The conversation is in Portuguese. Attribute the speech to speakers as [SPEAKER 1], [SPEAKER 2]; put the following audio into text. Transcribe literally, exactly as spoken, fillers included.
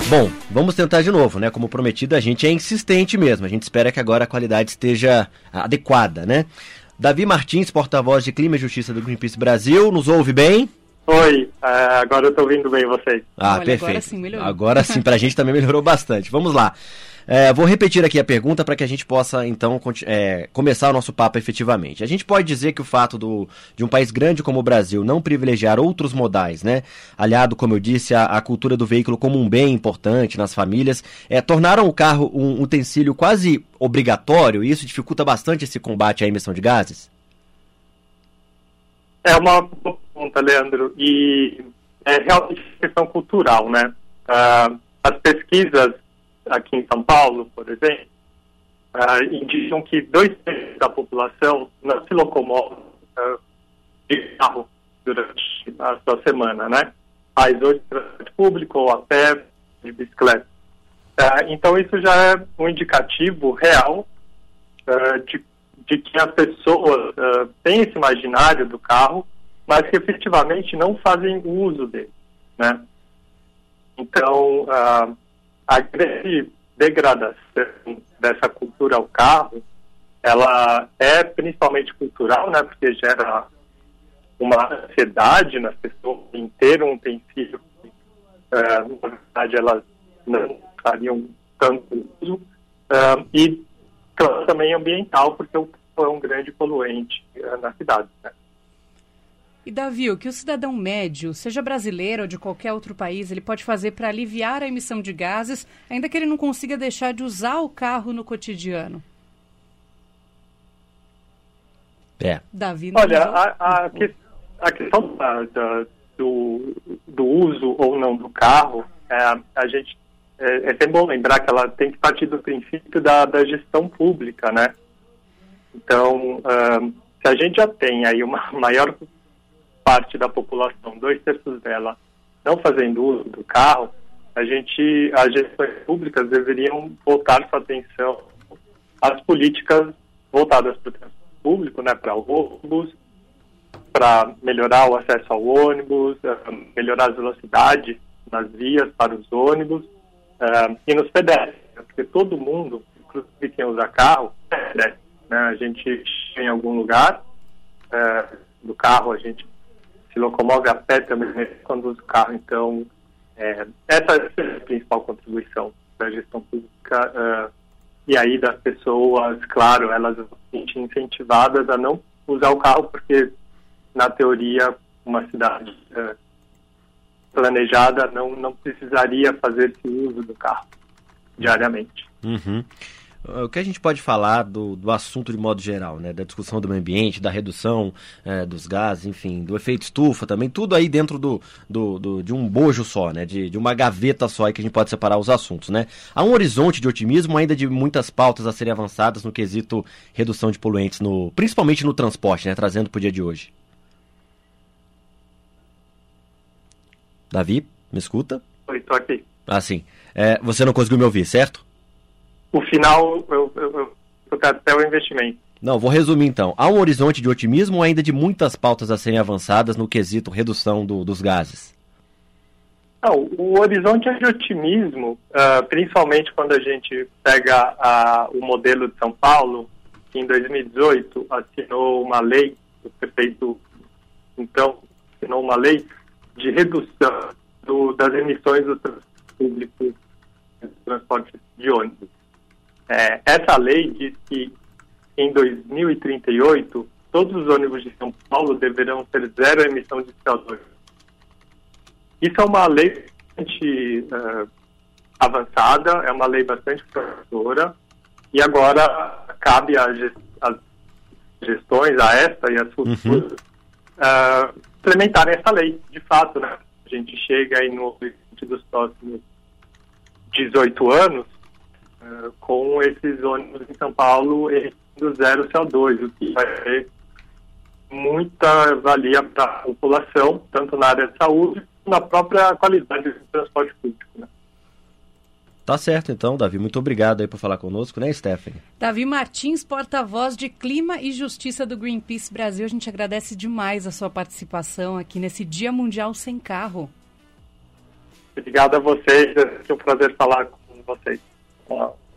[SPEAKER 1] Bom, vamos tentar de novo, né? Como prometido, a gente é insistente mesmo. A gente espera que agora a qualidade esteja adequada, né? Davi Martins, porta-voz de Clima e Justiça do Greenpeace Brasil, nos ouve bem?
[SPEAKER 2] Oi, uh, agora eu tô ouvindo bem vocês.
[SPEAKER 1] Ah,
[SPEAKER 3] Olha,
[SPEAKER 1] perfeito.
[SPEAKER 3] Agora sim melhorou.
[SPEAKER 1] Agora sim, pra gente também melhorou bastante. Vamos lá. É, vou repetir aqui a pergunta para que a gente possa, então, é, começar o nosso papo efetivamente. A gente pode dizer que o fato do, de um país grande como o Brasil não privilegiar outros modais, né, aliado, como eu disse, à, à cultura do veículo como um bem importante nas famílias, é, tornaram o carro um utensílio quase obrigatório e isso dificulta bastante esse combate à emissão de gases?
[SPEAKER 2] É uma boa pergunta, Leandro, e é realmente questão cultural, né? Uh, as pesquisas aqui em São Paulo, por exemplo, uh, indicam que dois terços da população não se locomove uh, de carro durante a sua semana, né? Faz hoje transporte público ou a pé, de bicicleta. Uh, então isso já é um indicativo real uh, de, de que as pessoas uh, têm esse imaginário do carro, mas que efetivamente não fazem uso dele, né? Então, uh, a grande degradação dessa cultura ao carro, ela é principalmente cultural, né, porque gera uma ansiedade nas pessoas em ter um utensílio que, uh, na verdade, elas não fariam tanto uso, uh, e claro, também ambiental, porque o carro é um grande poluente uh, na cidade, né?
[SPEAKER 3] E, Davi, o que o cidadão médio, seja brasileiro ou de qualquer outro país, ele pode fazer para aliviar a emissão de gases, ainda que ele não consiga deixar de usar o carro no cotidiano?
[SPEAKER 1] É.
[SPEAKER 3] Davi, não
[SPEAKER 2] Olha,
[SPEAKER 3] usou...
[SPEAKER 2] a, a, que, a questão da, da, do, do uso ou não do carro, é, a gente, é, é sempre bom lembrar que ela tem que partir do princípio da, da gestão pública, né? Então, uh, se a gente já tem aí uma maior parte da população, dois terços dela, não fazendo uso do carro, a gente, as gestões públicas deveriam voltar sua atenção às políticas voltadas para o transporte público, né, para o ônibus, para melhorar o acesso ao ônibus, melhorar as velocidades nas vias para os ônibus uh, e nos pedestres, porque todo mundo, inclusive quem usa carro, é pedestre, né? A gente chega em algum lugar uh, do carro, a gente se locomove a pé também quando usa o carro. Então, é, essa é a principal contribuição da gestão pública. Uh, e aí das pessoas, claro, elas vão se sentir incentivadas a não usar o carro, porque, na teoria, uma cidade uh, planejada não, não precisaria fazer esse uso do carro diariamente.
[SPEAKER 1] Uhum. O que a gente pode falar do, do assunto de modo geral, né? Da discussão do meio ambiente, da redução é, dos gases, enfim, do efeito estufa também, tudo aí dentro do, do, do, de um bojo só, né? De, de uma gaveta só aí que a gente pode separar os assuntos, né? Há um horizonte de otimismo ainda de muitas pautas a serem avançadas no quesito redução de poluentes, no, principalmente no transporte, né? Trazendo para o dia de hoje. Davi, me escuta?
[SPEAKER 2] Oi, estou aqui.
[SPEAKER 1] Ah, sim. É, você não conseguiu me ouvir, certo?
[SPEAKER 2] O final, eu, eu, eu quero até o investimento.
[SPEAKER 1] Não, vou resumir então. Há um horizonte de otimismo ou ainda de muitas pautas a serem avançadas no quesito redução do, dos gases?
[SPEAKER 2] Não, o horizonte é de otimismo, uh, principalmente quando a gente pega a, o modelo de São Paulo, que em dois mil e dezoito assinou uma lei, o prefeito, então, assinou uma lei de redução do, das emissões do transporte público, do transporte de ônibus. É, essa lei diz que em dois mil e trinta e oito todos os ônibus de São Paulo deverão ter zero emissão de C O dois. Isso é uma lei bastante uh, avançada, é uma lei bastante promissora e agora cabe às gestões, a esta e as futuras, uhum. uh, implementarem essa lei, de fato, né? A gente chega aí no horizonte dos próximos dezoito anos Uh, com esses ônibus em São Paulo emitindo zero C O dois, o que vai ter muita valia para a população, tanto na área de saúde, como na própria qualidade do transporte público, né?
[SPEAKER 1] Tá certo, então, Davi. Muito obrigado aí por falar conosco, né, Stephanie?
[SPEAKER 3] Davi Martins, porta-voz de Clima e Justiça do Greenpeace Brasil. A gente agradece demais a sua participação aqui nesse Dia Mundial Sem Carro.
[SPEAKER 2] Obrigado a vocês, é um prazer falar com vocês.